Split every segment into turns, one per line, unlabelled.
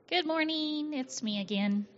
Good morning. It's me again.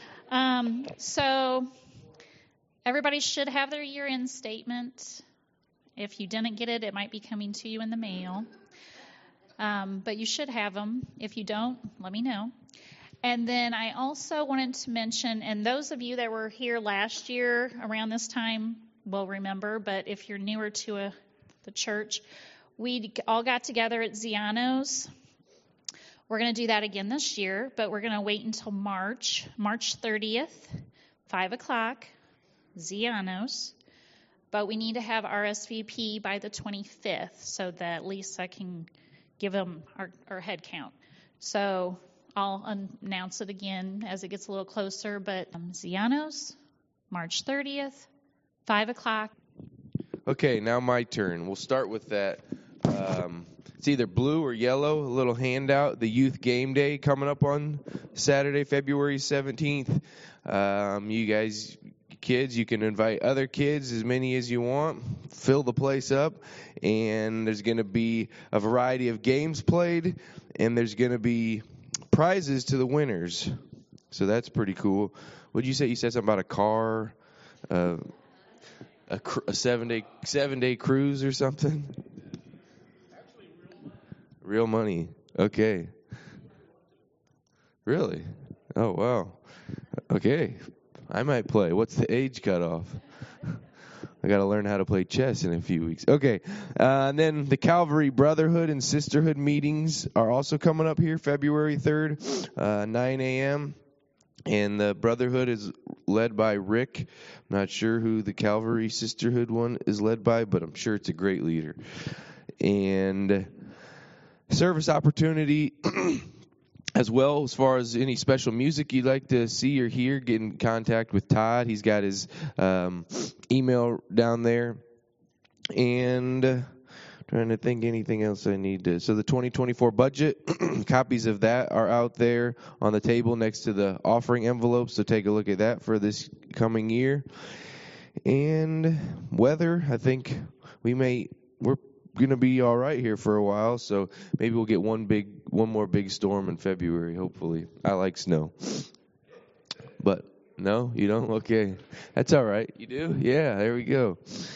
So everybody should have their year-end statement. If you didn't get it, it might be coming to you in the mail. But you should have them. If you don't, let me know. And then I also wanted to mention, and those of you that were here last year around this time will remember, but if you're newer to the church, we all got together at Ziano's. We're going to do that again this year, but we're going to wait until March 30th, 5 o'clock, Ziano's. But we need to have RSVP by the 25th so that Lisa can give them our head count. So I'll announce it again as it gets a little closer, but Ziano's, March 30th, 5 o'clock.
Okay, now my turn. We'll start with that. It's either blue or yellow, a little handout. The Youth Game Day coming up on Saturday, February 17th. You guys, kids, you can invite other kids, as many as you want. Fill the place up. And there's going to be a variety of games played. And there's going to be prizes to the winners. So that's pretty cool. What did you say? You said something about a car, a 7-day cruise or something? Real money. Okay. Really? Oh, wow. Okay. I might play. What's the age cutoff? I got to learn how to play chess in a few weeks. Okay. And then the Calvary Brotherhood and Sisterhood meetings are also coming up here February 3rd, 9 a.m. And the Brotherhood is led by Rick. I'm not sure who the Calvary Sisterhood one is led by, but I'm sure it's a great leader. And service opportunity as well, as far as any special music you'd like to see or hear, get in contact with Todd. He's got his email down there. And trying to think anything else I need to. So the 2024 budget, copies of that are out there on the table next to the offering envelopes. So take a look at that for this coming year. And weather, I think we're going to be all right here for a while, so maybe we'll get one more big storm in February, hopefully. I like snow. But no, you don't? Okay. That's all right. You do? Yeah, there we go.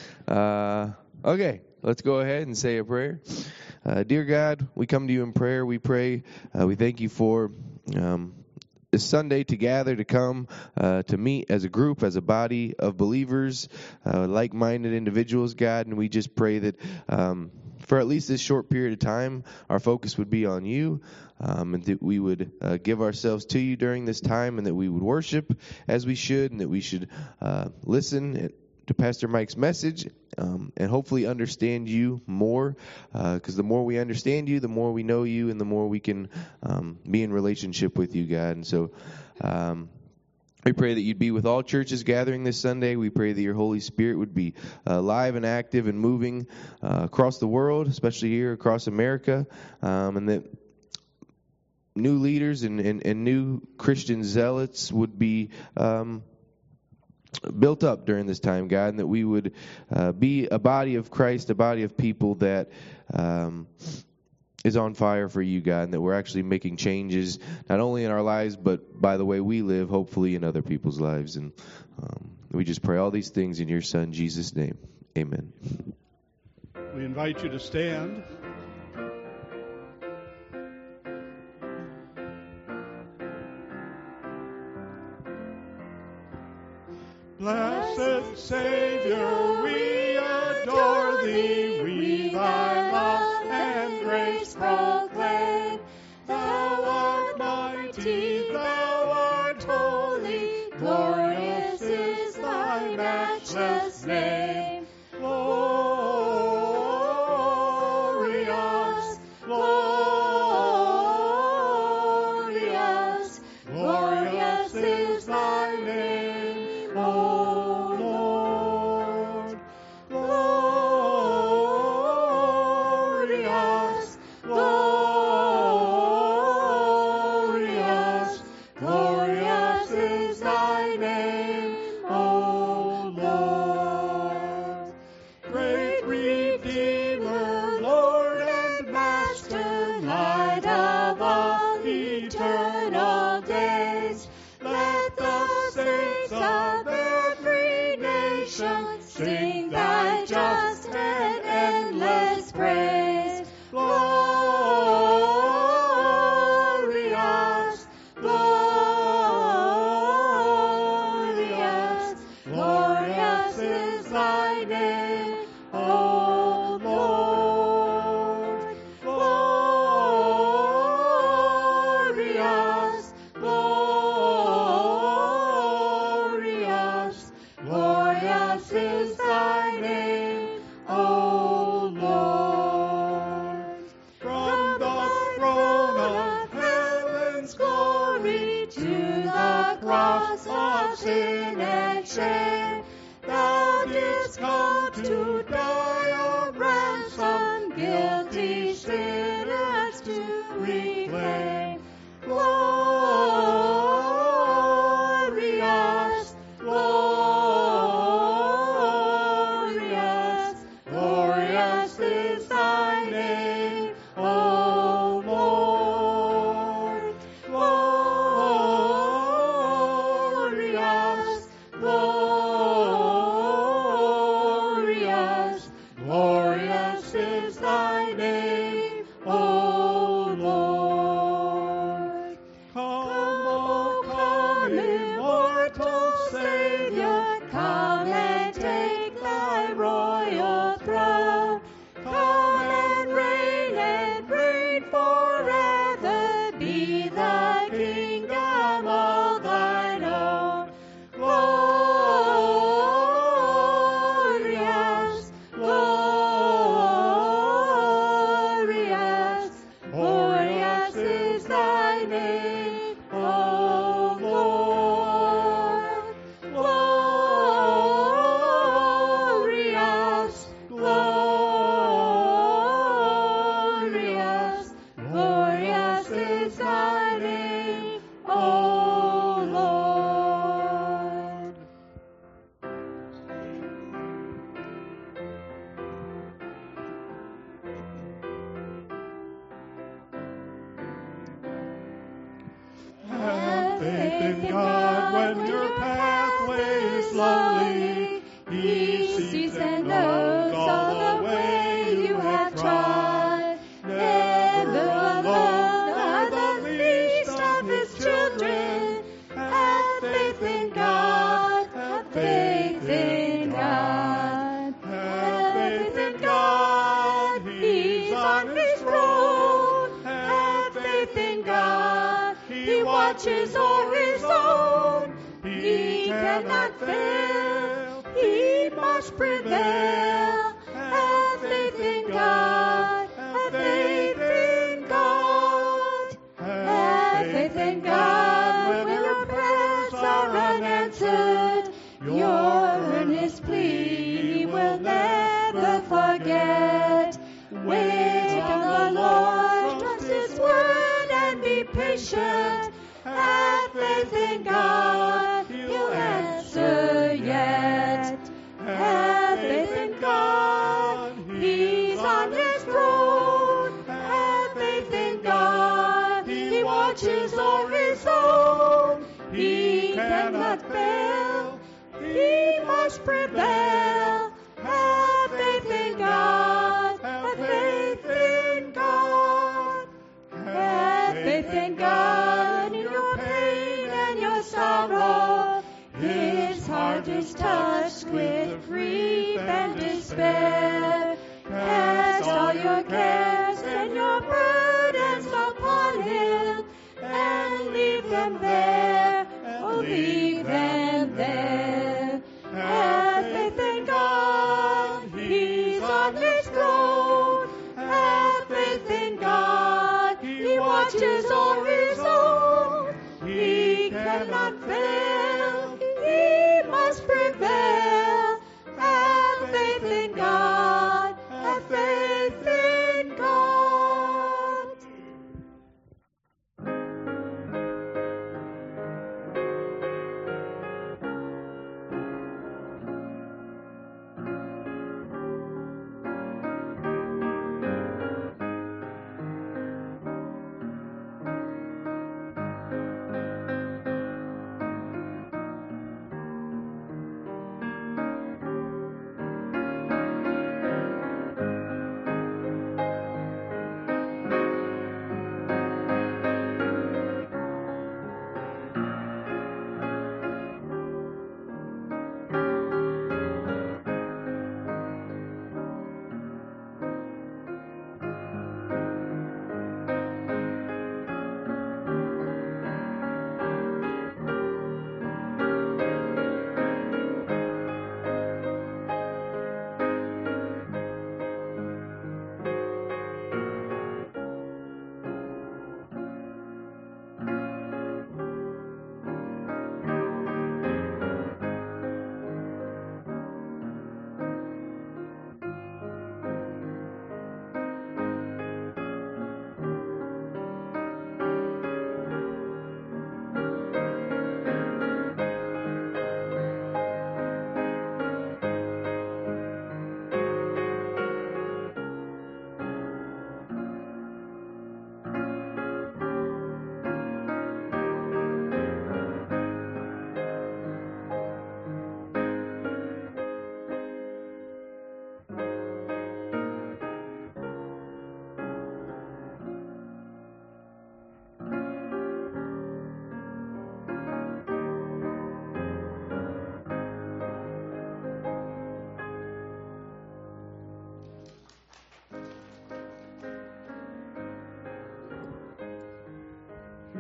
Okay, let's go ahead and say a prayer. Dear God, we come to you in prayer. We pray. We thank you for this Sunday to gather, to come, to meet as a group, as a body of believers, like-minded individuals, God. And we just pray that for at least this short period of time, our focus would be on you, and that we would give ourselves to you during this time, and that we would worship as we should, and that we should listen to Pastor Mike's message, and hopefully understand you more, because the more we understand you, the more we know you, and the more we can be in relationship with you, God. And so we pray that you'd be with all churches gathering this Sunday. We pray that your Holy Spirit would be alive and active and moving across the world, especially here across America, and that new leaders and new Christian zealots would be built up during this time, God, and that we would be a body of Christ, a body of people that is on fire for you, God, and that we're actually making changes, not only in our lives, but by the way we live, hopefully in other people's lives. And we just pray all these things in your Son, Jesus' name. Amen.
We invite you to stand. Blessed Savior, we adore thee, we thy love and grace proclaim. Thou art mighty, thou art holy, glorious is thy matchless name. Glorious, glorious, glorious is thy name, O Lord. Glorious, glorious, glorious is thy name, O Lord. cross of sin and shame. Thou didst come to die a ransom, guilty sinners to reclaim. Glorious, glorious, glorious is thy name, O Lord. Glorious, glorious, glorious is thy name, O Lord. Come, O come, immortal Savior, come and take thy royal throne. Come and reign forever, be the kingdom all thine own. Glorious, glorious, glorious is thy name, O Lord. Glorious, glorious, glorious is thy name, O Lord. Have faith in God when your pathway is lonely. He sees and knows all the way you have trod. Never alone are the least of his children. Have faith in God. Have faith in God. Have faith in God. He's on his throne. Have faith in God. He watches o'er his own. He cannot fail. He must prevail. Have faith in God. Have faith in God. Have faith in God. When your prayers are unanswered, your earnest plea He will never forget. Wait on the Lord, trust His word, and be patient. Have faith in God, He'll answer yet. Have faith in God, He's on His throne. Have faith in God, He watches o'er His own. He cannot fail, He must prevail. Have faith in God, have faith in God. Have faith in God in your pain and your sorrow. His heart is touched with grief and despair. Cast all your cares and your burdens upon Him, and leave them there. Oh, leave them there. Have faith in God, He's on His throne. Have faith in God, He watches o'er His own. He cannot fail, He must prevail. Have faith in God, have faith in God.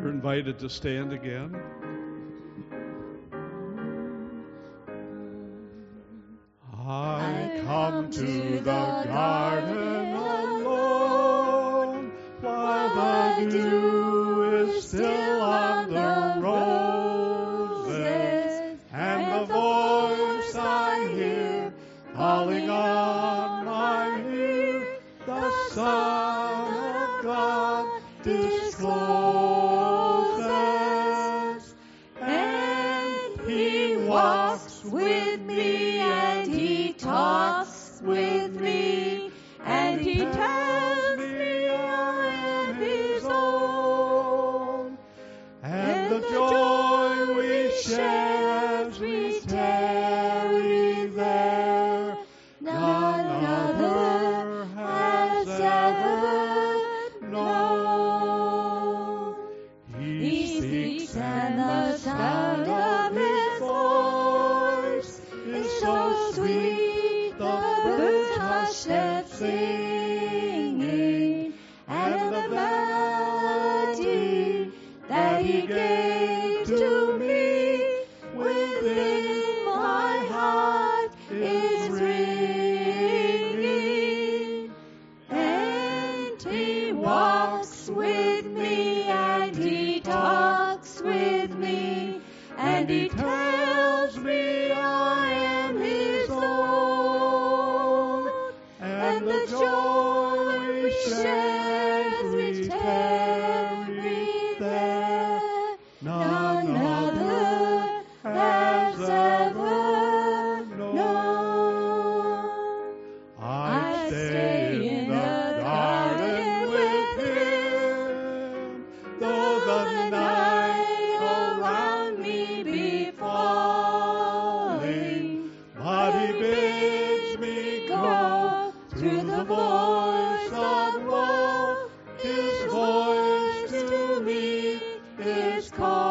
You're invited to stand again. I come to the garden alone, while the dew is still on the roses, and the voice I hear calling on my ear, the Son of God discloses, and He walks with me, and He talks with me, and He tells me I am His own, and the joy we share as we tarry there, none other has ever known. He speaks, and the sound of His voice is so sweet, the birds hush their singing, and the melody that He gave to me within my heart is ringing, and He walks with me, and He talks with me, and He tells me I am His own, and the joy we share as we tarry there, none other has ever known. I stay in the garden with Him, though the night around me be falling, but He bids me go through the voice of woe. His voice to me is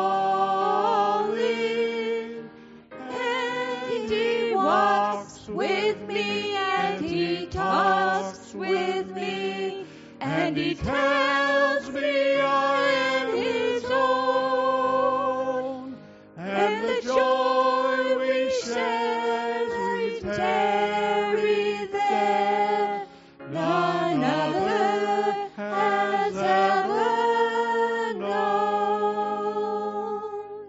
calling, and He walks with me, and He talks with me, and He tells me I am His own, and the joy we share as we tarry there, none other has ever known.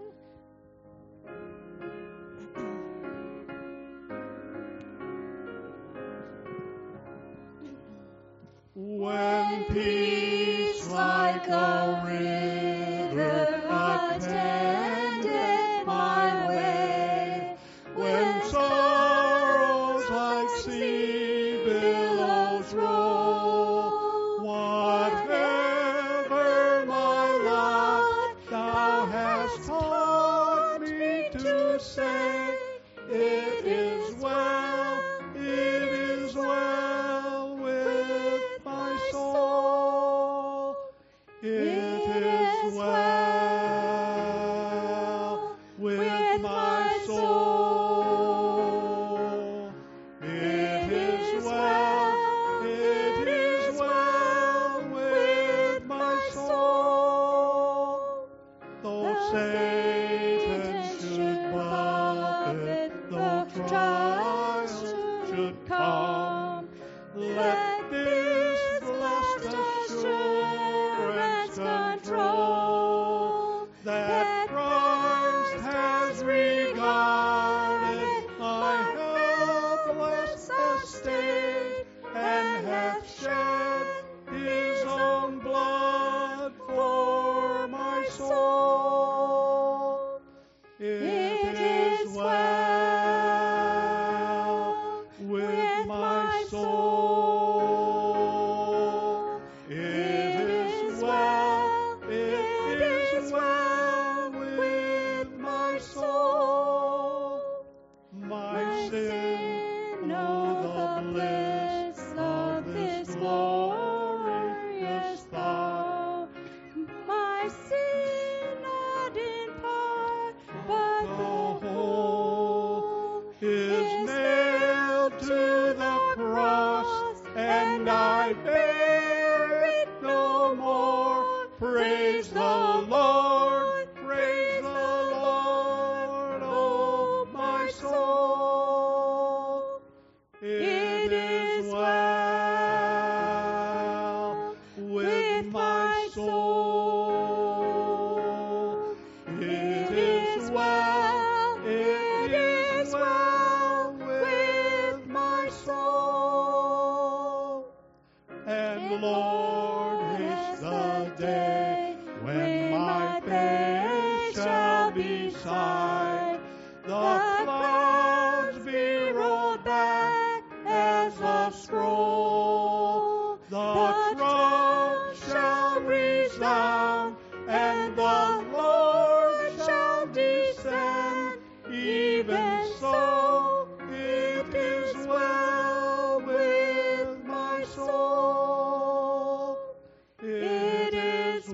When peace like a river attended my way, when sorrows like sea billows roll, whatever my lot, Thou hast taught me to say, it is well with my soul. It is well with my soul. It is well with my soul. Though Satan should buffet, though trials should come, let this blessed assurance control that Christ has regarded my helpless estate and hath shed His own blood for my soul. It is well with my soul. It is well with my soul. My sin, oh, the bliss of this glorious thought. My sin, not in part, but the whole, is nailed to the cross, and I bear it no more. Praise the Lord. beside. The clouds be rolled back as a scroll. The trump shall resound, and the Lord shall descend. Even so, it is well with my soul. It is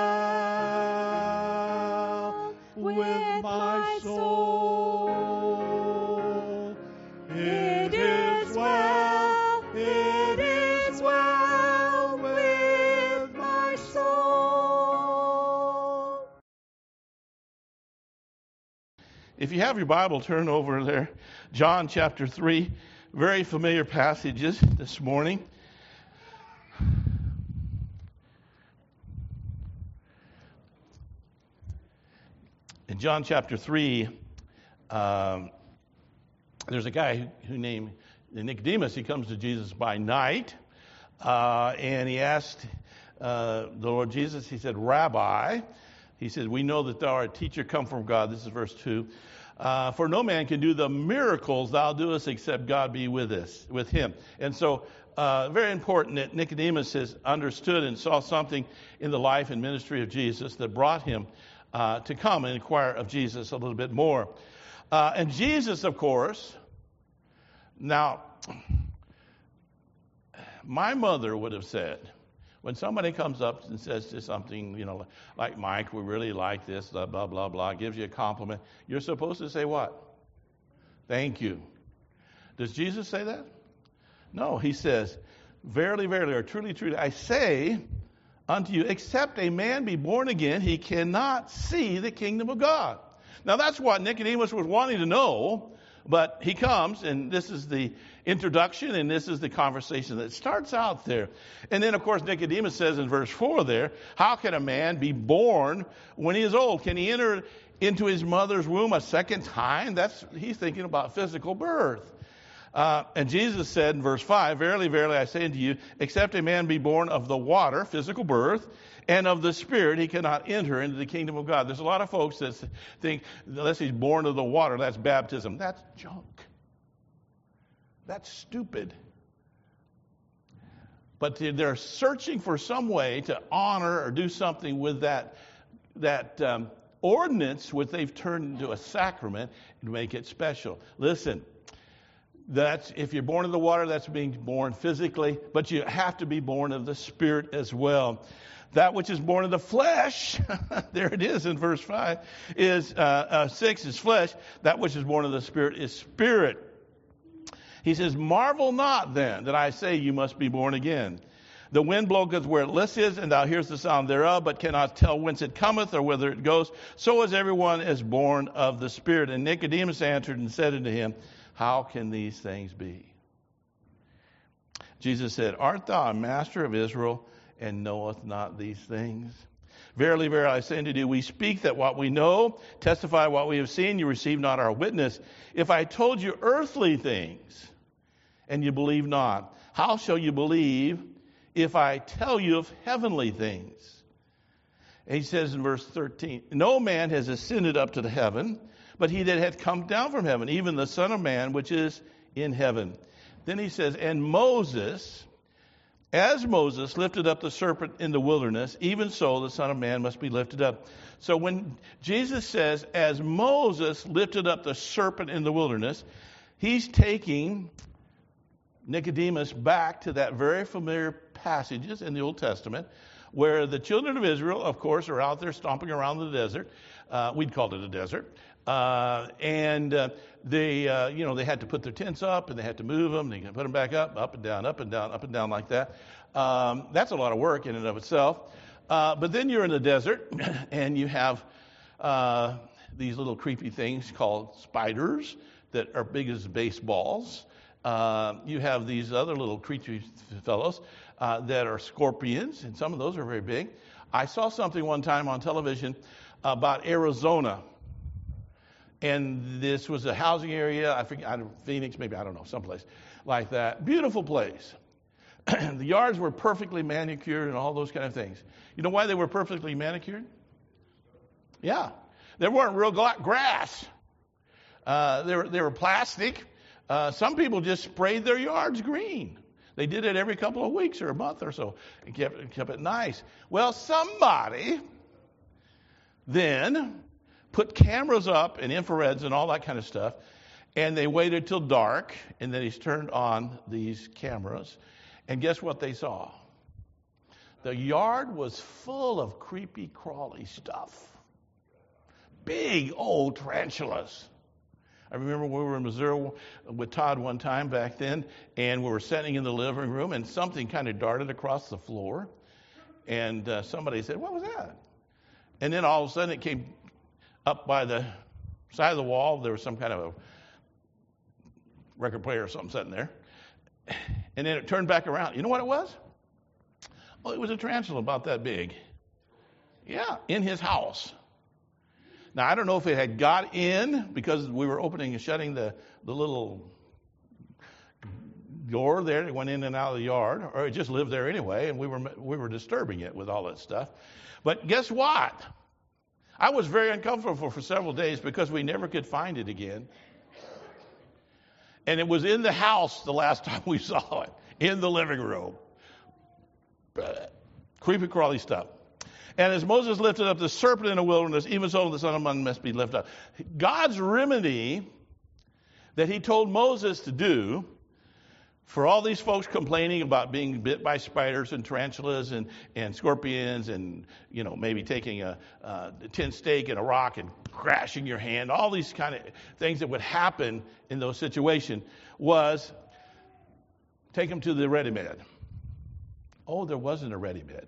well with my soul. It is well. It is well with my soul.
If you have your Bible, turn over there. John chapter 3. Very familiar passages this morning. In John chapter 3, there's a guy who named Nicodemus. He comes to Jesus by night, and he asked the Lord Jesus, he said, Rabbi, he said, we know that thou art a teacher come from God. This is verse 2. For no man can do the miracles thou doest except God be with him. And so, very important that Nicodemus has understood and saw something in the life and ministry of Jesus that brought him to come and inquire of Jesus a little bit more. And Jesus, of course, now, my mother would have said, when somebody comes up and says to something, like Mike, we really like this, blah, blah, blah, blah, gives you a compliment, you're supposed to say what? Thank you. Does Jesus say that? No, he says, verily, verily, or truly, truly, I say unto you, except a man be born again, he cannot see the kingdom of God. Now, that's what Nicodemus was wanting to know. But he comes, and this is the introduction, and this is the conversation that starts out there. And then, of course, Nicodemus says in verse 4 there, how can a man be born when he is old? Can he enter into his mother's womb a second time? He's thinking about physical birth. And Jesus said in verse 5, verily, verily, I say unto you, except a man be born of the water, physical birth, and of the Spirit, he cannot enter into the kingdom of God. There's a lot of folks that think, unless he's born of the water, that's baptism. That's junk. That's stupid. But they're searching for some way to honor or do something with that ordinance, which they've turned into a sacrament, and make it special. Listen. If you're born of the water, that's being born physically, but you have to be born of the Spirit as well. That which is born of the flesh, there it is in verse 5, is 6 is flesh. That which is born of the Spirit is spirit. He says, marvel not then that I say you must be born again. The wind bloweth where it listeth, and thou hearest the sound thereof, but cannot tell whence it cometh or whither it goes. So is everyone is born of the Spirit. And Nicodemus answered and said unto him, how can these things be? Jesus said, art thou a master of Israel, and knoweth not these things? Verily, verily, I say unto you, we speak that what we know, testify what we have seen, you receive not our witness. If I told you earthly things, and you believe not, how shall you believe if I tell you of heavenly things? And he says in verse 13, no man has ascended up to the heaven, but he that hath come down from heaven, even the Son of Man, which is in heaven. Then he says, and Moses, as Moses lifted up the serpent in the wilderness, even so the Son of Man must be lifted up. So when Jesus says, as Moses lifted up the serpent in the wilderness, he's taking Nicodemus back to that very familiar passages in the Old Testament where the children of Israel, of course, are out there stomping around the desert. We'd call it a desert. They had to put their tents up, and they had to move them. They can put them back up and down, up and down, up and down like that. That's a lot of work in and of itself. But then you're in the desert, and you have these little creepy things called spiders that are big as baseballs. You have these other little creepy fellows that are scorpions, and some of those are very big. I saw something one time on television about Arizona. And this was a housing area, I forget, Phoenix, maybe, I don't know, someplace like that. Beautiful place. The yards were perfectly manicured and all those kind of things. You know why they were perfectly manicured? Yeah. They weren't real grass. They were plastic. Some people just sprayed their yards green. They did it every couple of weeks or a month or so and kept it nice. Well, somebody then put cameras up and infrareds and all that kind of stuff, and they waited till dark, and then he turned on these cameras, and guess what they saw? The yard was full of creepy, crawly stuff. Big old tarantulas. I remember we were in Missouri with Todd one time back then, and we were sitting in the living room, and something kind of darted across the floor, and somebody said, "What was that?" And then all of a sudden it came up by the side of the wall. There was some kind of a record player or something sitting there. And then it turned back around. You know what it was? Oh, it was a tarantula about that big. Yeah, in his house. Now, I don't know if it had got in because we were opening and shutting the little door there that went in and out of the yard, or it just lived there anyway, and we were disturbing it with all that stuff. But guess what? I was very uncomfortable for several days because we never could find it again. And it was in the house the last time we saw it, in the living room. Creepy, crawly stuff. And as Moses lifted up the serpent in the wilderness, even so the Son of Man must be lifted up. God's remedy that he told Moses to do for all these folks complaining about being bit by spiders and tarantulas and scorpions and, you know, maybe taking a tin steak and a rock and crashing your hand, all these kind of things that would happen in those situations, was take them to the ready bed. Oh, there wasn't a ready bed.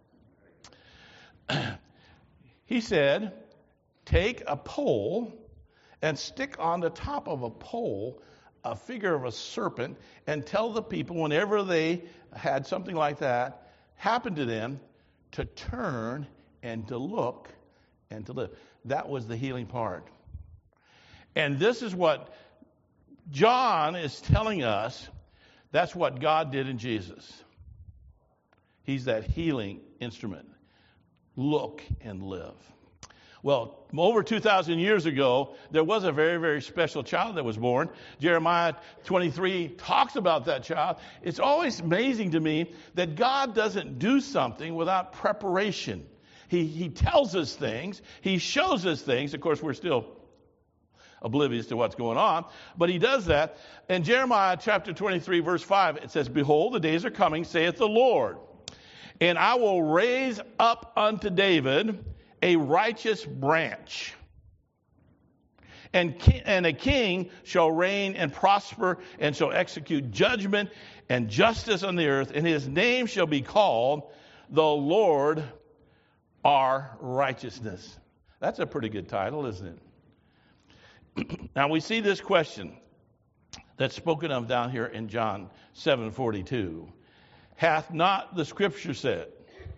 He said, take a pole and stick on the top of a pole a figure of a serpent and tell the people whenever they had something like that happen to them to turn and to look and to live. That was the healing part. And this is what John is telling us. That's what God did in Jesus. He's that healing instrument. Look and live. Well, over 2,000 years ago, there was a very, very special child that was born. Jeremiah 23 talks about that child. It's always amazing to me that God doesn't do something without preparation. He tells us things. He shows us things. Of course, we're still oblivious to what's going on, but he does that. In Jeremiah chapter 23, verse 5, it says, "Behold, the days are coming, saith the Lord, and I will raise up unto David a righteous branch, and a king shall reign and prosper, and shall execute judgment and justice on the earth, and his name shall be called the Lord our righteousness." That's a pretty good title, isn't it? Now we see this question that's spoken of down here in John 7:42. Hath not the scripture said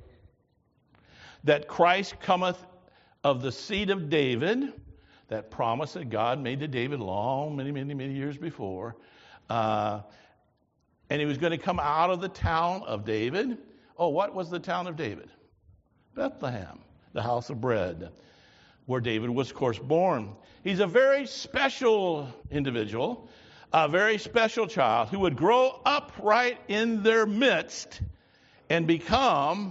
that Christ cometh of the seed of David, that promise that God made to David many years before, and he was going to come out of the town of David. Oh, what was the town of David? Bethlehem, the house of bread, where David was, of course, born. He's a very special individual, a very special child who would grow up right in their midst and become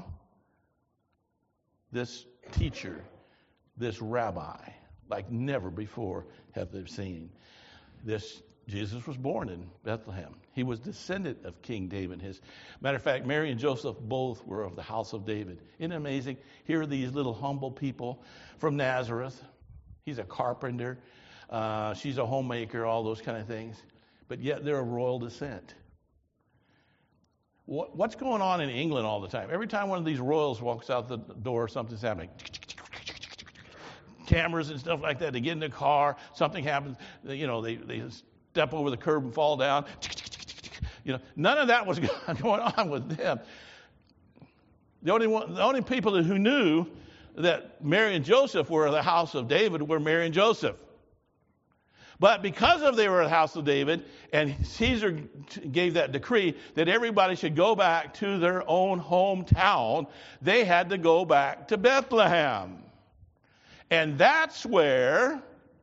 this teacher, this rabbi, like never before have they seen. This Jesus was born in Bethlehem. He was descendant of King David. Matter of fact, Mary and Joseph both were of the house of David. Isn't it amazing? Here are these little humble people from Nazareth. He's a carpenter. She's a homemaker, all those kind of things. But yet they're of royal descent. What's going on in England all the time? Every time one of these royals walks out the door, something's happening. Cameras and stuff like that. They get in the car, something happens. You know, they step over the curb and fall down. You know, none of that was going on with them. The only people who knew that Mary and Joseph were the house of David were Mary and Joseph. But because they were the house of David, and Caesar gave that decree that everybody should go back to their own hometown, they had to go back to Bethlehem. And that's where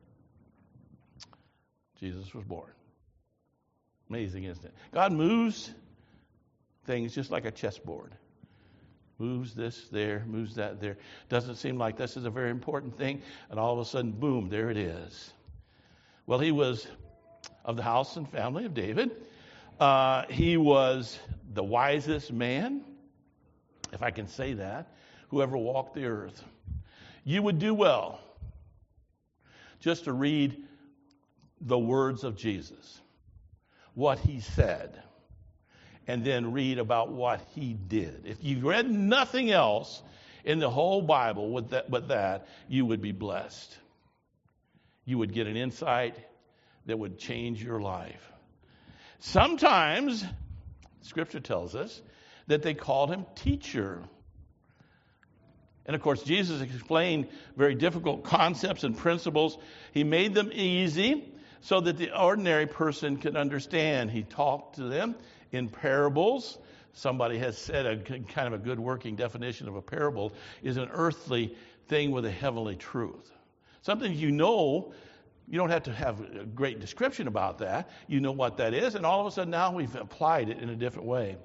Jesus was born. Amazing, isn't it? God moves things just like a chessboard. Moves this there, moves that there. Doesn't seem like this is a very important thing. And all of a sudden, boom, there it is. Well, he was of the house and family of David. He was the wisest man, if I can say that, who ever walked the earth. You would do well just to read the words of Jesus, what he said, and then read about what he did. If you read nothing else in the whole Bible but that, you would be blessed. You would get an insight that would change your life. Sometimes, Scripture tells us, that they called him teacher. And of course, Jesus explained very difficult concepts and principles. He made them easy so that the ordinary person could understand. He talked to them in parables. Somebody has said a kind of a good working definition of a parable is an earthly thing with a heavenly truth. Something you know. You don't have to have a great description about that. You know what that is, and all of a sudden now we've applied it in a different way.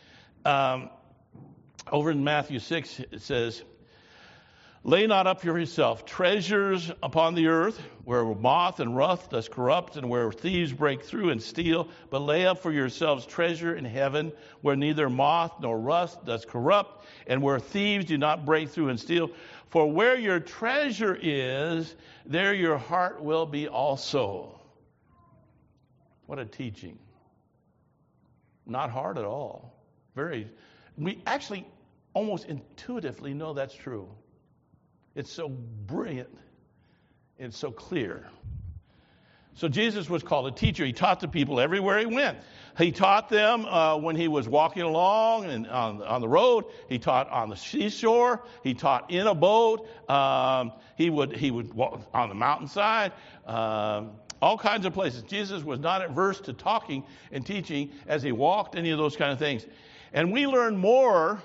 Over in Matthew 6, it says, "Lay not up for yourself treasures upon the earth, where moth and rust does corrupt, and where thieves break through and steal. But lay up for yourselves treasure in heaven, where neither moth nor rust does corrupt, and where thieves do not break through and steal. For where your treasure is, there your heart will be also." What a teaching. Not hard at all. We actually almost intuitively know that's true. It's so brilliant. It's so clear. So Jesus was called a teacher. He taught the people everywhere he went. He taught them when he was walking along and on the road. He taught on the seashore. He taught in a boat. He would walk on the mountainside. All kinds of places. Jesus was not averse to talking and teaching as he walked, any of those kind of things. And we learn more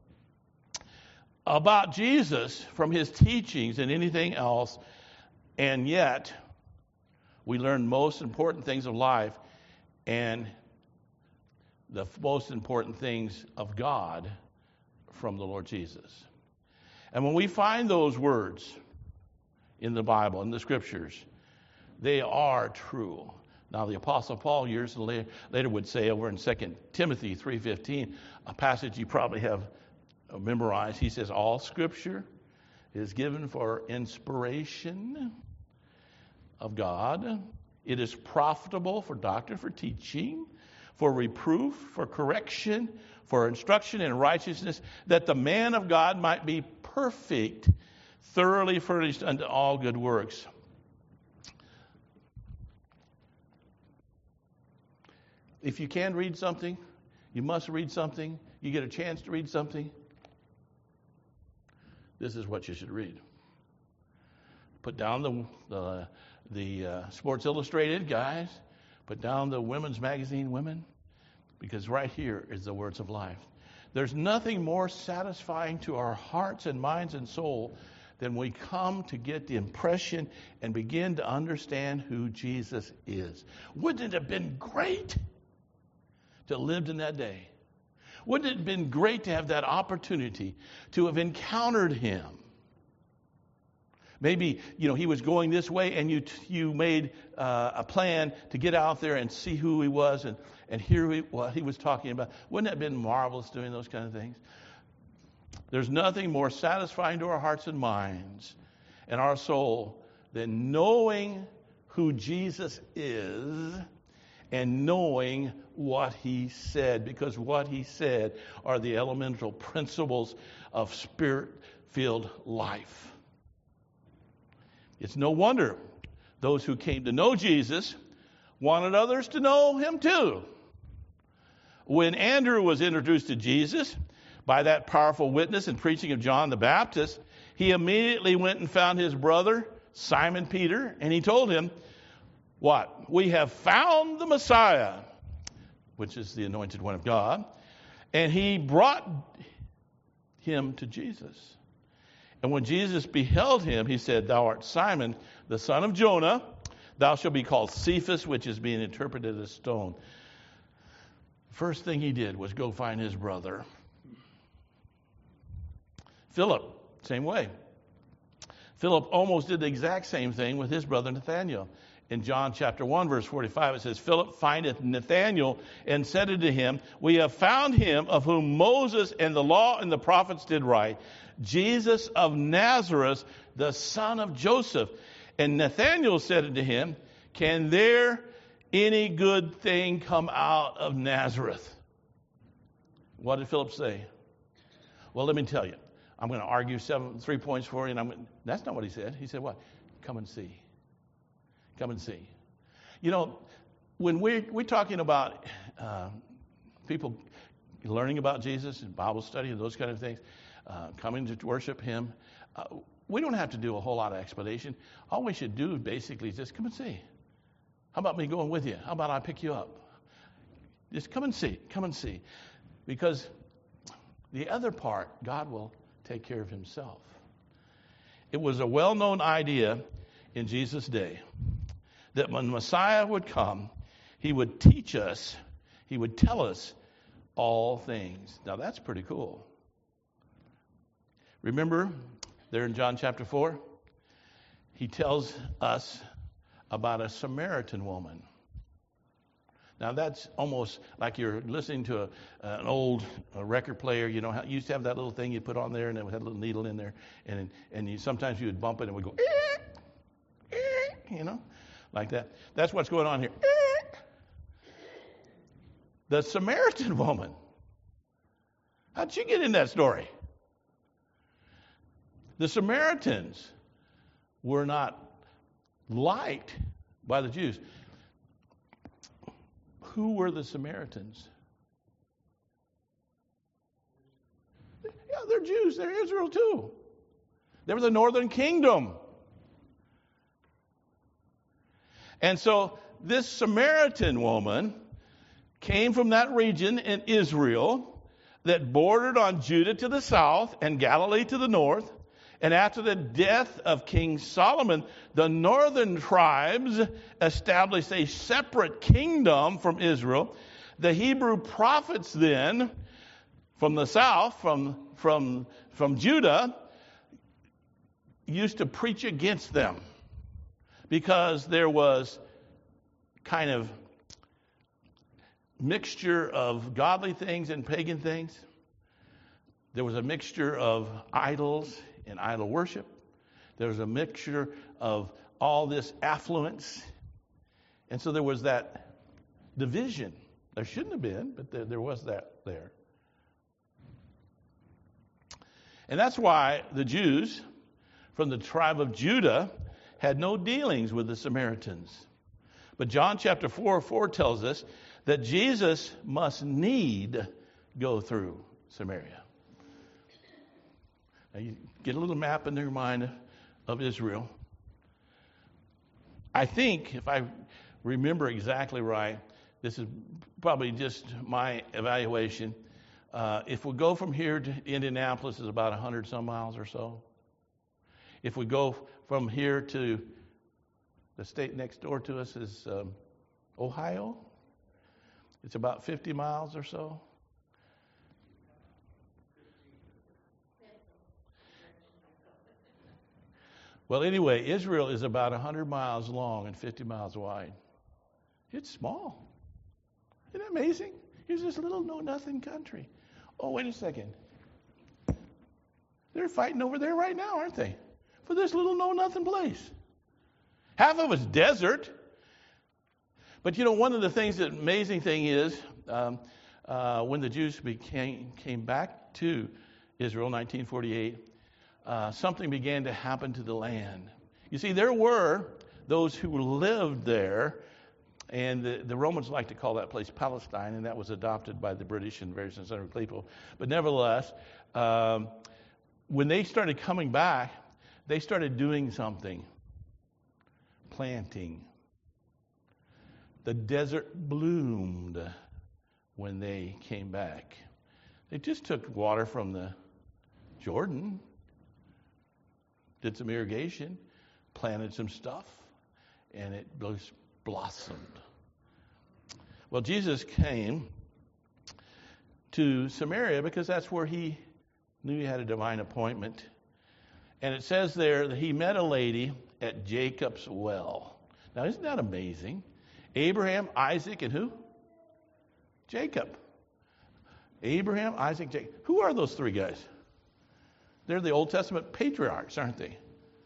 about Jesus from his teachings than anything else. And yet, we learn most important things of life and the most important things of God from the Lord Jesus. And when we find those words in the Bible, in the Scriptures, they are true. Now, the Apostle Paul years later would say over in 2 Timothy 3:15, a passage you probably have memorized. He says, "All Scripture is given for inspiration of God. It is profitable for doctrine, for teaching, for reproof, for correction, for instruction in righteousness, that the man of God might be perfect, thoroughly furnished unto all good works." If you can read something, you must read something, you get a chance to read something, this is what you should read. Put down the Sports Illustrated guys. Put down the women's magazine women. Because right here is the words of life. There's nothing more satisfying to our hearts and minds and soul than we come to get the impression and begin to understand who Jesus is. Wouldn't it have been great to have lived in that day? Wouldn't it have been great to have that opportunity to have encountered him? Maybe, he was going this way and you made a plan to get out there and see who he was and hear what he was talking about. Wouldn't it have been marvelous doing those kind of things? There's nothing more satisfying to our hearts and minds and our soul than knowing who Jesus is and knowing what he said, because what he said are the elemental principles of spirit-filled life. It's no wonder those who came to know Jesus wanted others to know him too. When Andrew was introduced to Jesus by that powerful witness and preaching of John the Baptist, he immediately went and found his brother, Simon Peter, and he told him, what? "We have found the Messiah," which is the anointed one of God. And he brought him to Jesus. And when Jesus beheld him, he said, "Thou art Simon, the son of Jonah. Thou shalt be called Cephas," which is being interpreted as stone. First thing he did was go find his brother. Philip, same way. Philip almost did the exact same thing with his brother Nathanael. In John chapter 1, verse 45, it says, "Philip findeth Nathanael and said unto him, We have found him of whom Moses and the law and the prophets did write, Jesus of Nazareth, the son of Joseph." And Nathanael said unto him, "Can there any good thing come out of Nazareth?" What did Philip say? Well, let me tell you. I'm going to argue 3 points for you. That's not what he said. He said what? Come and see. Come and see. You know, when we're talking about people learning about Jesus and Bible study and those kind of things, coming to worship him, we don't have to do a whole lot of explanation. All we should do basically is just come and see. How about me going with you? How about I pick you up? Just come and see. Come and see. Because the other part, God will take care of himself. It was a well-known idea in Jesus' day that when Messiah would come, he would teach us, he would tell us all things. Now that's pretty cool. Remember there in John chapter 4, he tells us about a Samaritan woman. Now that's almost like you're listening to an old record player. You know how you used to have that little thing you put on there, and it had a little needle in there, and sometimes you would bump it and it would go, you know, like that. That's what's going on here. The Samaritan woman. How'd she get in that story? The Samaritans were not liked by the Jews. Who were the Samaritans? Yeah, they're Jews. They're Israel too. They were the northern kingdom. And so this Samaritan woman came from that region in Israel that bordered on Judah to the south and Galilee to the north. And after the death of King Solomon, the northern tribes established a separate kingdom from Israel. The Hebrew prophets then, from the south, from Judah, used to preach against them because there was kind of mixture of godly things and pagan things. There was a mixture of idols and idol worship. There was a mixture of all this affluence. And so there was that division. There shouldn't have been, but there was that there. And that's why the Jews from the tribe of Judah had no dealings with the Samaritans. But John chapter 4 tells us that Jesus must need go through Samaria. Now you get a little map in your mind of Israel. I think, if I remember exactly right, this is probably just my evaluation. If we go from here to Indianapolis, it's about 100 some miles or so. If we go from here to the state next door to us is Ohio. It's about 50 miles or so. Well, anyway, Israel is about 100 miles long and 50 miles wide. It's small. Isn't that amazing? Here's this little know-nothing country. Oh, wait a second. They're fighting over there right now, aren't they? For this little know-nothing place. Half of it's desert. But you know, one of the things, the amazing thing is, when the Jews came back to Israel in 1948, something began to happen to the land. You see, there were those who lived there, and the Romans like to call that place Palestine, and that was adopted by the British and various other people. But nevertheless, when they started coming back, they started doing something. Planting. The desert bloomed when they came back. They just took water from the Jordan. did some irrigation, planted some stuff, and it blossomed. Well, Jesus came to Samaria because that's where he knew he had a divine appointment. And it says there that he met a lady at Jacob's well. Now, isn't that amazing? Abraham, Isaac, and who? Jacob. Abraham, Isaac, Jacob. Who are those three guys? They're the Old Testament patriarchs, aren't they?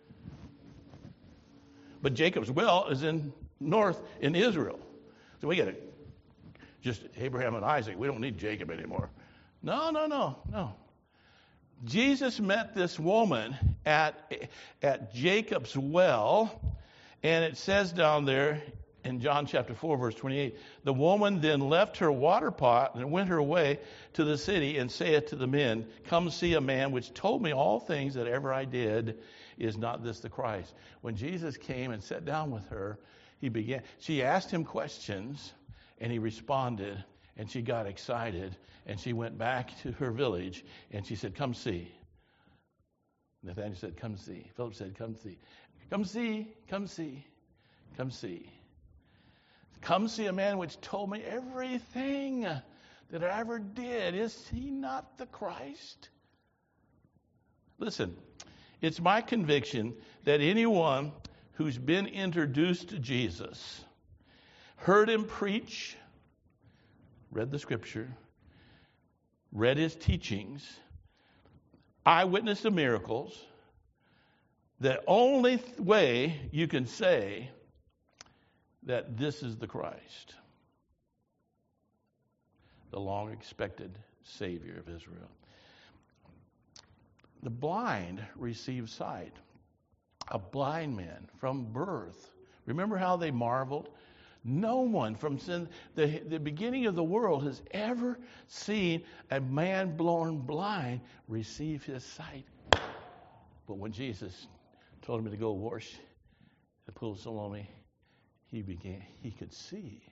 But Jacob's well is in north in Israel. So we get it. Just Abraham and Isaac. We don't need Jacob anymore. No. Jesus met this woman at Jacob's well, and it says down there in John chapter 4, verse 28, the woman then left her water pot and went her way to the city and saith to the men, come see a man which told me all things that ever I did. Is not this the Christ? When Jesus came and sat down with her, she asked him questions, and he responded, and she got excited, and she went back to her village, and she said, come see. Nathanael said, come see. Philip said, come see. Come see, come see, come see. Come see a man which told me everything that I ever did. Is he not the Christ? Listen, it's my conviction that anyone who's been introduced to Jesus, heard him preach, read the scripture, read his teachings, eyewitness to miracles, the only way you can say that this is the Christ, the long-expected Savior of Israel. The blind receive sight. A blind man from birth. Remember how they marveled? No one from the beginning of the world has ever seen a man born blind receive his sight. But when Jesus told him to go wash the pool of Siloam, he could see.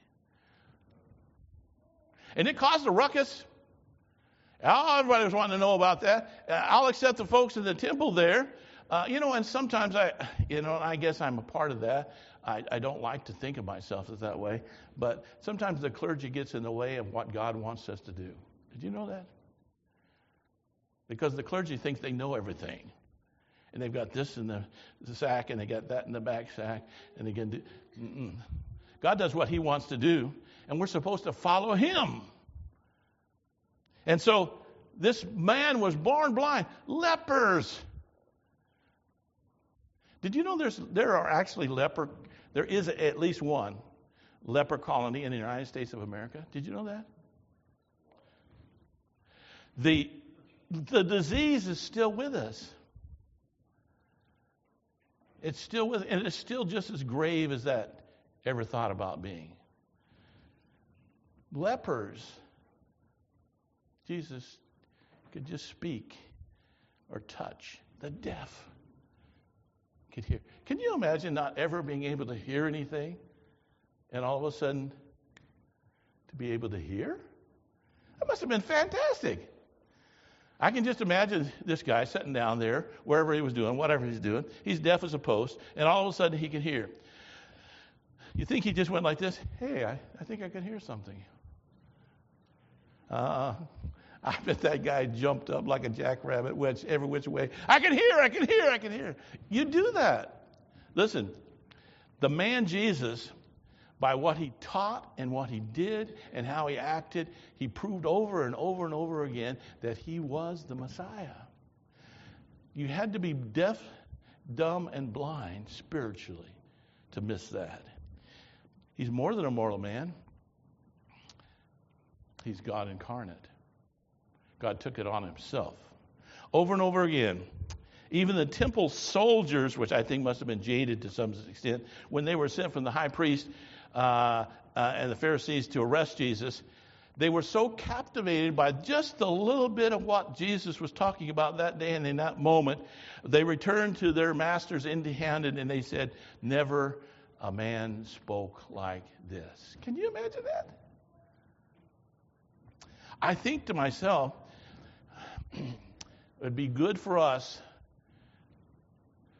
And it caused a ruckus. Everybody was wanting to know about that. I'll accept the folks in the temple there. And sometimes I guess I'm a part of that. I don't like to think of myself as that way. But sometimes the clergy gets in the way of what God wants us to do. Did you know that? Because the clergy thinks they know everything. And they've got this in the sack, and they got that in the back sack, and they can do. God does what he wants to do, and we're supposed to follow him. And so this man was born blind. Lepers. Did you know there is at least one leper colony in the United States of America? Did you know that? The disease is still with us. It's still with, and it's still just as grave as that ever thought about being. Lepers. Jesus could just speak or touch. The deaf could hear. Can you imagine not ever being able to hear anything and all of a sudden to be able to hear? That must have been fantastic. I can just imagine this guy sitting down there, wherever he was doing, whatever he's doing. He's deaf as a post, and all of a sudden he can hear. You think he just went like this? Hey, I think I can hear something. I bet that guy jumped up like a jackrabbit, every which way. I can hear. You do that. Listen, the man Jesus, by what he taught and what he did and how he acted, he proved over and over and over again that he was the Messiah. You had to be deaf, dumb, and blind spiritually to miss that. He's more than a mortal man. He's God incarnate. God took it on himself. Over and over again. Even the temple soldiers, which I think must have been jaded to some extent, when they were sent from the high priest and the Pharisees to arrest Jesus, they were so captivated by just a little bit of what Jesus was talking about that day and in that moment, they returned to their masters empty-handed and they said, never a man spoke like this. Can you imagine that? I think to myself, it would be good for us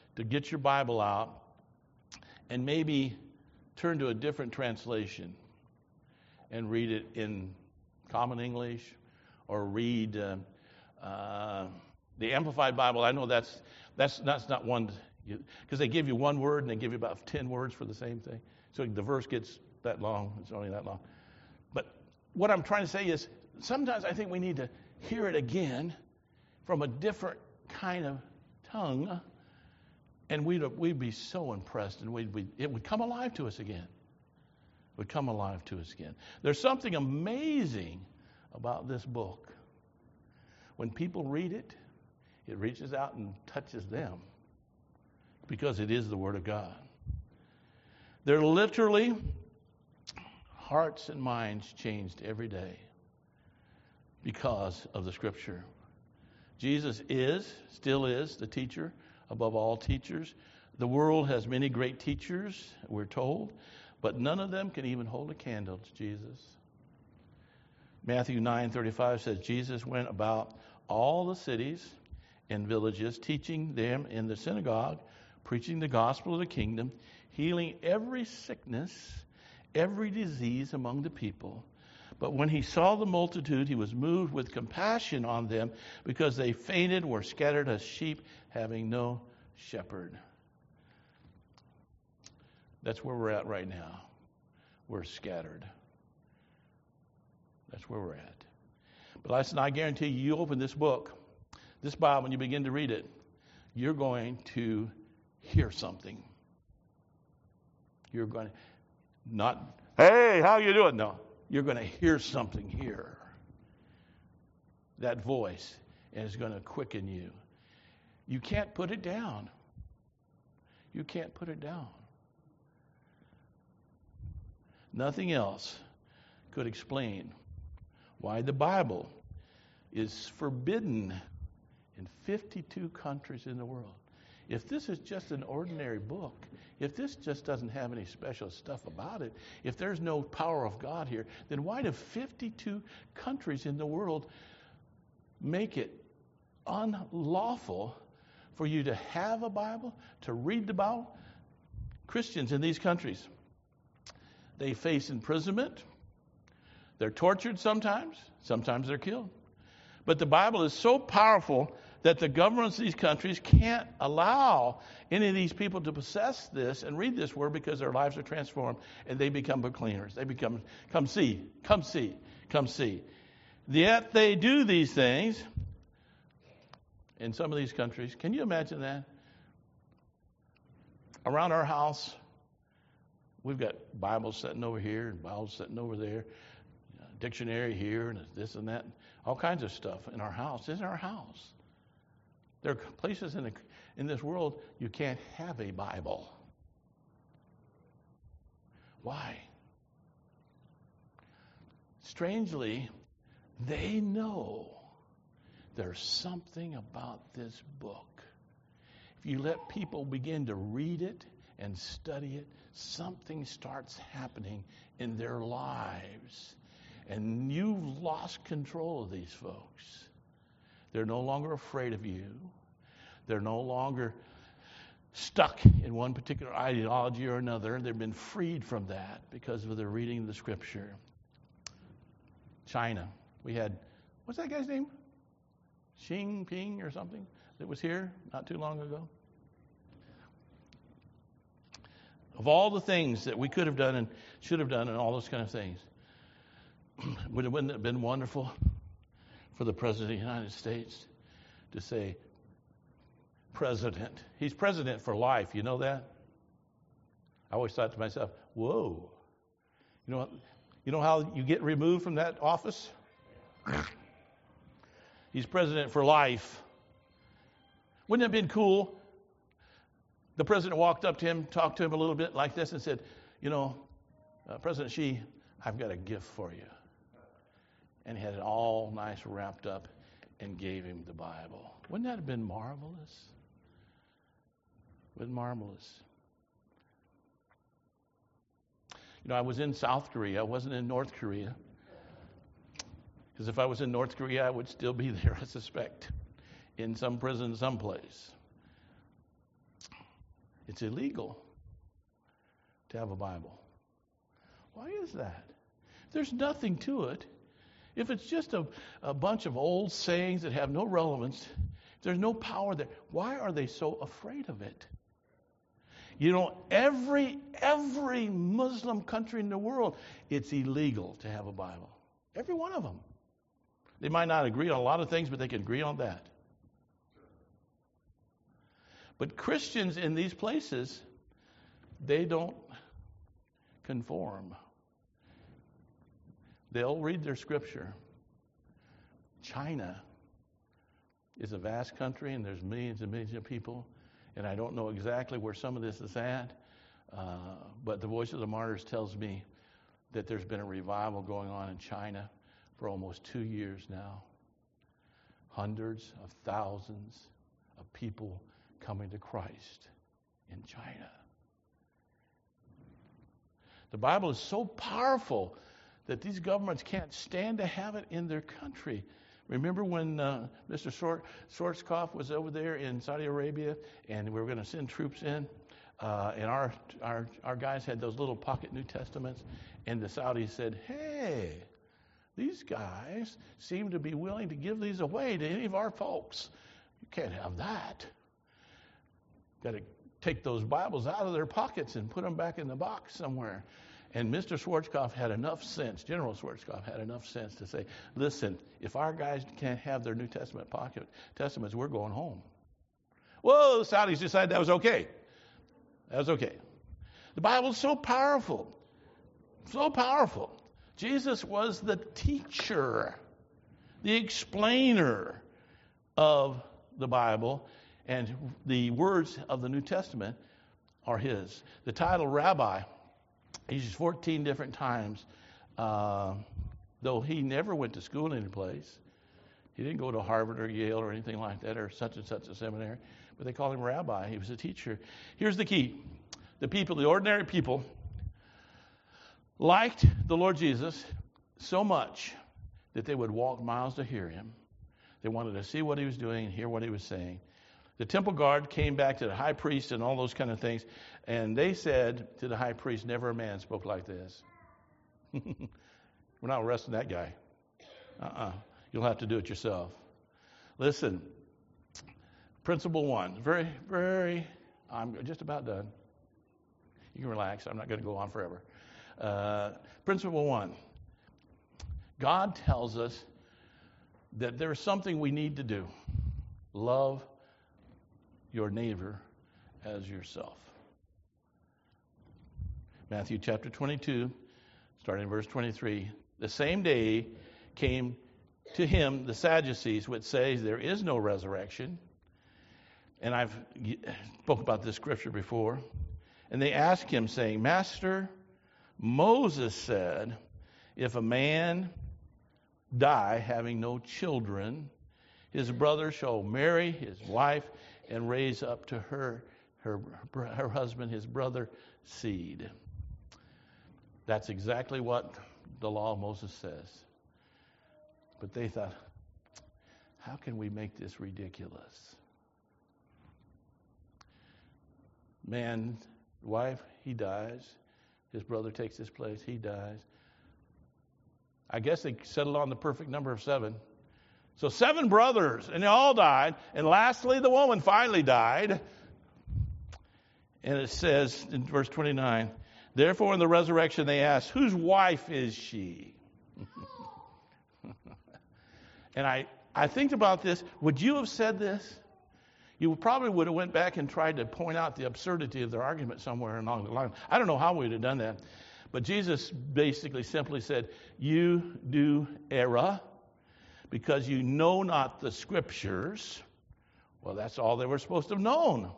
to get your Bible out and maybe turn to a different translation and read it in Common English, or read the Amplified Bible. I know that's not one, because they give you one word and they give you about 10 words for the same thing. So the verse gets that long. It's only that long. But what I'm trying to say is sometimes I think we need to hear it again from a different kind of tongue, and we'd be so impressed, and it would come alive to us again. Would come alive to us again. There's something amazing about this book. When people read it, it reaches out and touches them because it is the Word of God. They're literally hearts and minds changed every day because of the Scripture. Jesus still is the teacher above all teachers. The world has many great teachers, we're told, but none of them can even hold a candle to Jesus. Matthew 9:35 says, Jesus went about all the cities and villages, teaching them in the synagogue, preaching the gospel of the kingdom, healing every sickness, every disease among the people. But when he saw the multitude, he was moved with compassion on them, because they fainted, were scattered as sheep, having no shepherd. That's where we're at right now. We're scattered. That's where we're at. But listen, I guarantee you open this book, this Bible, and you begin to read it, you're going to hear something. You're going to not, hey, how you doing? No, you're going to hear something here. That voice, and it's going to quicken you. You can't put it down. You can't put it down. Nothing else could explain why the Bible is forbidden in 52 countries in the world. If this is just an ordinary book, if this just doesn't have any special stuff about it, if there's no power of God here, then why do 52 countries in the world make it unlawful for you to have a Bible, to read the Bible? Christians in these countries, they face imprisonment. They're tortured sometimes. Sometimes they're killed. But the Bible is so powerful that the governments of these countries can't allow any of these people to possess this and read this word, because their lives are transformed and they become proclaimers. They become, come see, come see, come see. Yet they do these things in some of these countries. Can you imagine that? Around our house, we've got Bibles sitting over here and Bibles sitting over there, dictionary here and this and that, all kinds of stuff in our house. It's in our house. There are places in this world you can't have a Bible. Why? Strangely, they know there's something about this book. If you let people begin to read it and study it, something starts happening in their lives. And you've lost control of these folks. They're no longer afraid of you. They're no longer stuck in one particular ideology or another. They've been freed from that because of their reading of the Scripture. China. We had, what's that guy's name? Xi Jinping or something that was here not too long ago. Of all the things that we could have done and should have done and all those kind of things, wouldn't it have been wonderful for the President of the United States to say, President. He's president for life. You know that? I always thought to myself, whoa. You know how you get removed from that office? He's president for life. Wouldn't it have been cool? The president walked up to him, talked to him a little bit like this and said, President Xi, I've got a gift for you. And he had it all nice wrapped up and gave him the Bible. Wouldn't that have been marvelous? Been marvelous. I was in South Korea. I wasn't in North Korea. Because if I was in North Korea, I would still be there, I suspect, in some prison someplace. It's illegal to have a Bible. Why is that? There's nothing to it. If it's just a bunch of old sayings that have no relevance, if there's no power there, why are they so afraid of it? You know, every Muslim country in the world, it's illegal to have a Bible. Every one of them. They might not agree on a lot of things, but they can agree on that. But Christians in these places, they don't conform. They'll read their scripture. China is a vast country, and there's millions and millions of people. And I don't know exactly where some of this is at, but the Voice of the Martyrs tells me that there's been a revival going on in China for almost 2 years now. Hundreds of thousands of people coming to Christ in China. The Bible is so powerful that these governments can't stand to have it in their country. Remember when Mr. Schwarzkopf was over there in Saudi Arabia, and we were going to send troops in, and our guys had those little pocket New Testaments, and the Saudis said, "Hey, these guys seem to be willing to give these away to any of our folks. You can't have that. Got to take those Bibles out of their pockets and put them back in the box somewhere." And Mr. Schwarzkopf had enough sense, General Schwarzkopf had enough sense to say, "Listen, if our guys can't have their New Testament pocket testaments, we're going home." Well, the Saudis decided that was okay. That was okay. The Bible's so powerful. So powerful. Jesus was the teacher, the explainer of the Bible, and the words of the New Testament are his. The title rabbi, he's used 14 different times, though he never went to school any place. He didn't go to Harvard or Yale or anything like that, or such and such a seminary, but they called him rabbi. He was a teacher. Here's the key. The people, the ordinary people, liked the Lord Jesus so much that they would walk miles to hear him. They wanted to see what he was doing and hear what he was saying. The temple guard came back to the high priest and all those kind of things, and they said to the high priest, "Never a man spoke like this." We're not arresting that guy. You'll have to do it yourself. Listen, principle one, I'm just about done. You can relax. I'm not going to go on forever. Principle one, God tells us that there's something we need to do. Love your neighbor as yourself. Matthew chapter 22, starting in verse 23. The same day came to him the Sadducees, which say there is no resurrection. And I've spoke about this scripture before. And they asked him, saying, "Master, Moses said, if a man die having no children, his brother shall marry his wife and raise up to her husband, his brother, seed." That's exactly what the law of Moses says. But they thought, how can we make this ridiculous? Man, wife, he dies. His brother takes his place, he dies. I guess they settled on the perfect number of 7. So 7 brothers, and they all died. And lastly, the woman finally died. And it says in verse 29, therefore in the resurrection they asked, whose wife is she? And I think about this. Would you have said this? You probably would have went back and tried to point out the absurdity of their argument somewhere along the line. I don't know how we would have done that. But Jesus basically simply said, you do err because you know not the scriptures. Well, that's all they were supposed to have known.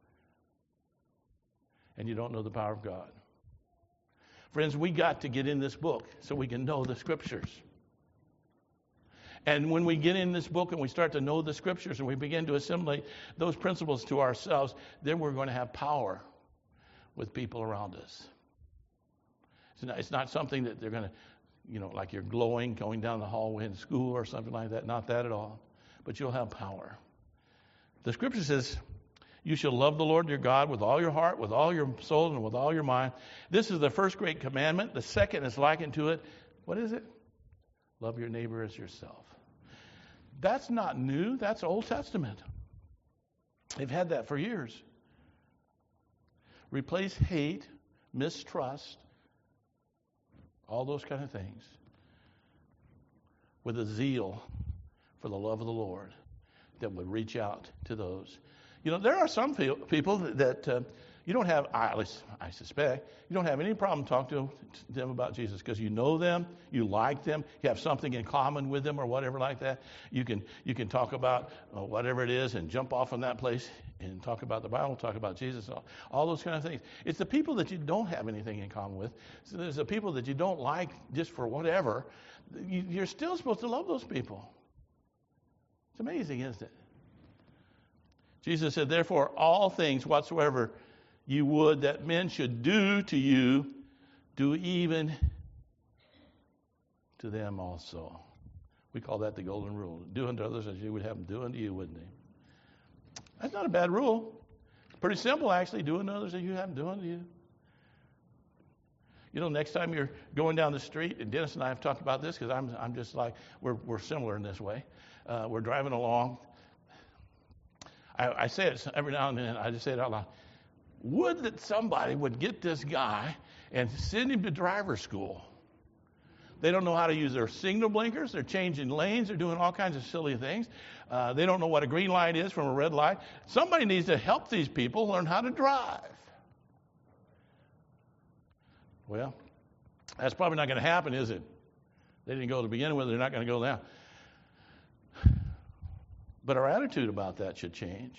And you don't know the power of God. Friends, we got to get in this book so we can know the scriptures. And when we get in this book and we start to know the scriptures and we begin to assimilate those principles to ourselves, then we're going to have power with people around us. It's not something that they're going to, like you're glowing going down the hallway in school or something like that. Not that at all. But you'll have power. The scripture says You shall love the Lord your God with all your heart, with all your soul, and with all your mind. This is the first great commandment. The second is likened to it. What is it? Love your neighbor as yourself. That's not new. That's Old Testament. They've had that for years. Replace hate, mistrust, all those kind of things with a zeal for the love of the Lord that would reach out to those. You know, there are some people that you don't have, at least I suspect, you don't have any problem talking to them about Jesus because you know them, you like them, you have something in common with them or whatever like that. You can talk about whatever it is and jump off from that place and talk about the Bible, talk about Jesus, all those kind of things. It's the people that you don't have anything in common with. So there's the people that you don't like just for whatever. You're still supposed to love those people. It's amazing, isn't it? Jesus said, therefore, all things whatsoever you would that men should do to you, do even to them also. We call that the golden rule. Do unto others as you would have them do unto you, wouldn't they? That's not a bad rule. It's pretty simple, actually. Do unto others as you have them do unto you. You know, next time you're going down the street, and Dennis and I have talked about this because I'm just like, we're similar in this way. We're driving along. I say it every now and then. I just say it out loud. Would that somebody would get this guy and send him to driver's school. They don't know how to use their signal blinkers. They're changing lanes. They're doing all kinds of silly things. They don't know what a green light is from a red light. Somebody needs to help these people learn how to drive. Well, that's probably not going to happen, is it? They didn't go to begin with. They're not going to go now. But our attitude about that should change.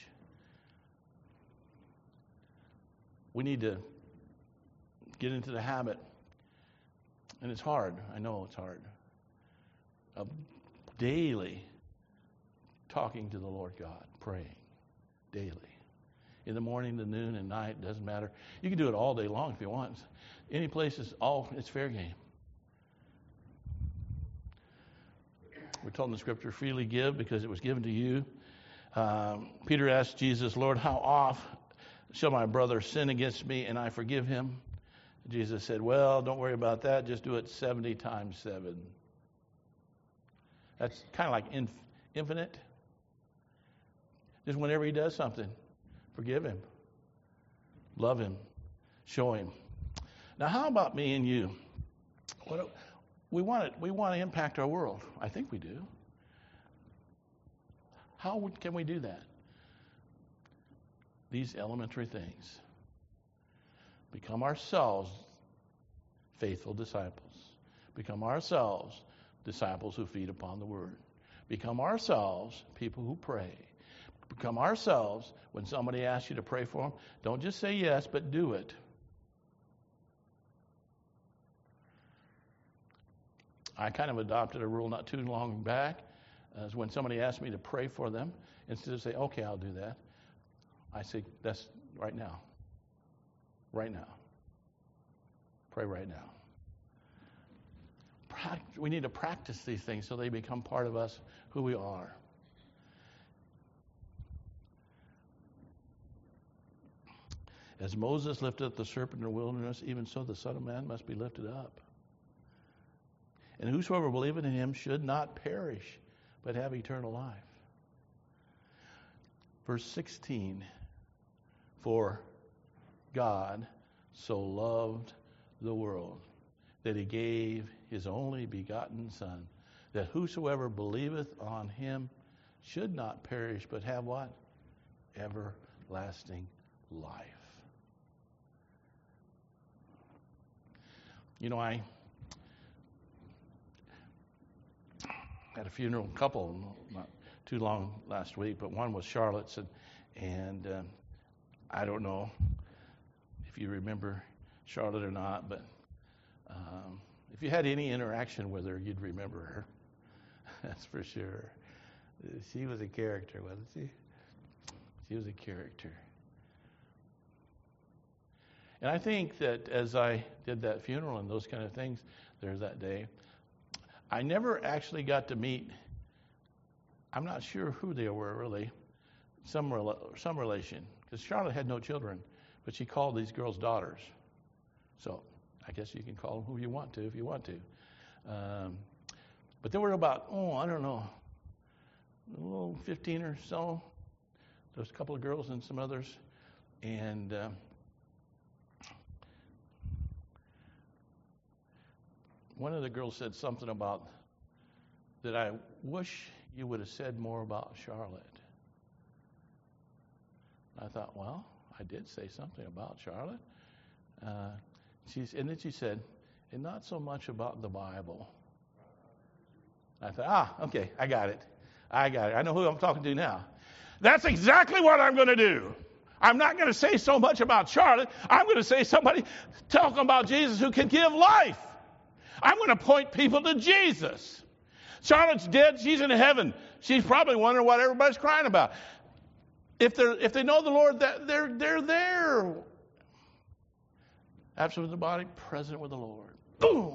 We need to get into the habit, and it's hard. I know it's hard, of daily talking to the Lord God, praying daily. In the morning, the noon, and night, doesn't matter. You can do it all day long if you want. Any place it's fair game. We're told in the scripture, freely give because it was given to you. Peter asked Jesus, Lord, how oft shall my brother sin against me and I forgive him? Jesus said, well, don't worry about that. Just do it 70 times 7. That's kind of like infinite. Just whenever he does something, forgive him. Love him. Show him. Now, how about me and you? We want to impact our world. I think we do. How can we do that? These elementary things. Become ourselves faithful disciples. Become ourselves disciples who feed upon the Word. Become ourselves people who pray. Become ourselves when somebody asks you to pray for them. Don't just say yes, but do it. I kind of adopted a rule not too long back. As when somebody asked me to pray for them, instead of say, okay, I'll do that, I say, that's right now. Right now. Pray right now. We need to practice these things so they become part of us, who we are. As Moses lifted up the serpent in the wilderness, even so the Son of Man must be lifted up. And whosoever believeth in him should not perish, but have eternal life. Verse 16, for God so loved the world that he gave his only begotten Son, that whosoever believeth on him should not perish, but have what? Everlasting life. You know, I had a funeral, couple, not too long last week, but one was Charlotte's, and I don't know if you remember Charlotte or not, but if you had any interaction with her, you'd remember her. That's for sure. She was a character, wasn't she? She was a character. And I think that as I did that funeral and those kind of things there that day, I never actually got to meet, I'm not sure who they were really, some relation, Because Charlotte had no children, but she called these girls daughters. So I guess you can call them who you want to if you want to. But there were about, I don't know, 15 or so. There was a couple of girls and some others. And one of the girls said something about that I wish you would have said more about Charlotte. I thought, well, I did say something about Charlotte. And then she said, and not so much about the Bible. I thought, okay, I got it. I know who I'm talking to now. That's exactly what I'm going to do. I'm not going to say so much about Charlotte. I'm going to say somebody talking about Jesus who can give life. I'm going to point people to Jesus. Charlotte's dead. She's in heaven. She's probably wondering what everybody's crying about. If they know the Lord, they're there. Absent with the body, present with the Lord. Boom.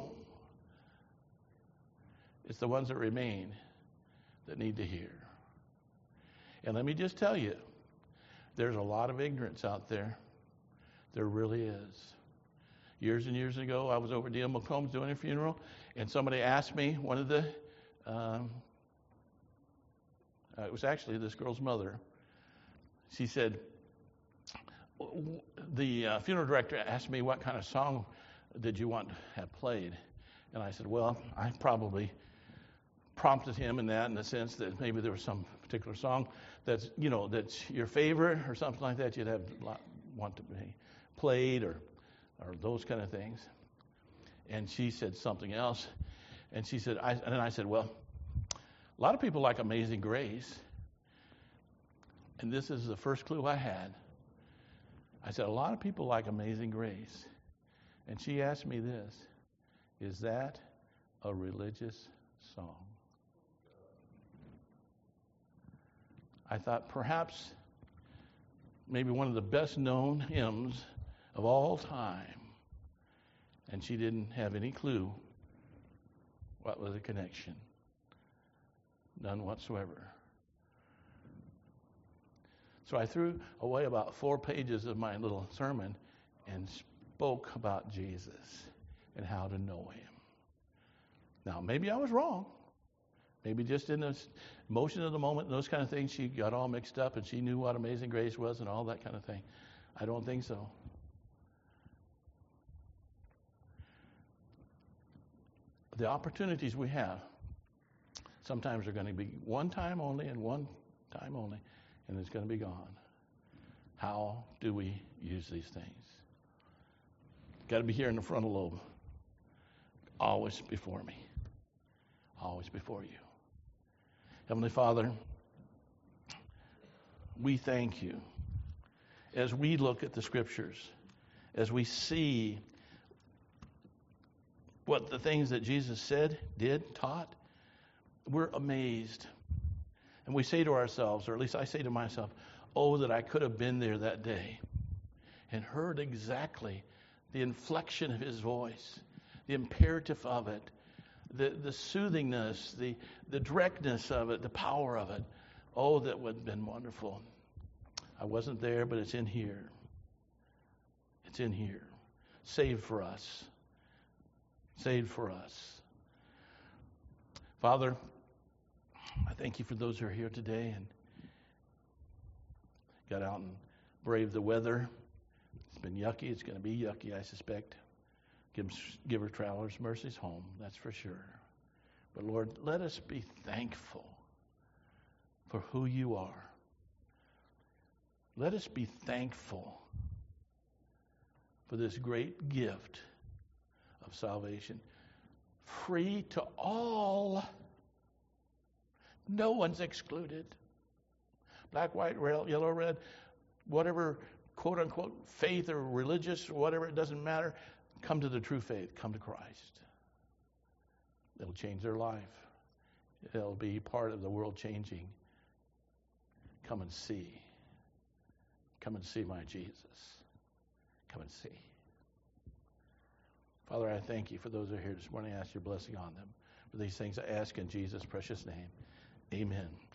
It's the ones that remain that need to hear. And let me just tell you, there's a lot of ignorance out there. There really is. Years and years ago, I was over at D.L. McComb's doing a funeral, and somebody asked me, one of the, it was actually this girl's mother. She said, the funeral director asked me what kind of song did you want to have played. And I said, well, I probably prompted him in the sense that maybe there was some particular song that's your favorite or something like that you'd want to be played or those kind of things. And she said something else. And she said, and I said, well, a lot of people like Amazing Grace. And this is the first clue I had. I said, a lot of people like Amazing Grace. And she asked me this, is that a religious song? I thought perhaps maybe one of the best known hymns of all time. And she didn't have any clue what was the connection. None whatsoever. So I threw away about 4 pages of my little sermon and spoke about Jesus and how to know him. Now, maybe I was wrong. Maybe just in the emotion of the moment and those kind of things, she got all mixed up and she knew what Amazing Grace was and all that kind of thing. I don't think so. The opportunities we have sometimes are going to be one time only and one time only, and it's going to be gone. How do we use these things? Got to be here in the frontal lobe. Always before me. Always before you. Heavenly Father, we thank you as we look at the Scriptures, as we see what the things that Jesus said, did, taught, we're amazed. And we say to ourselves, or at least I say to myself, oh, that I could have been there that day and heard exactly the inflection of his voice, the imperative of it, the soothingness, the directness of it, the power of it. Oh, that would have been wonderful. I wasn't there, but it's in here. It's in here. Saved for us. Saved for us. Father, I thank you for those who are here today and got out and braved the weather. It's been yucky. It's going to be yucky, I suspect. Give our travelers mercies home, that's for sure. But Lord, let us be thankful for who you are. Let us be thankful for this great gift of salvation. Free to all. No one's excluded. Black, white, yellow, red, whatever quote unquote faith or religious or whatever, it doesn't matter. Come to the true faith. Come to Christ. It'll change their life. It'll be part of the world changing. Come and see. Come and see my Jesus. Come and see. Father, I thank you for those who are here this morning. I ask your blessing on them. For these things I ask in Jesus' precious name. Amen.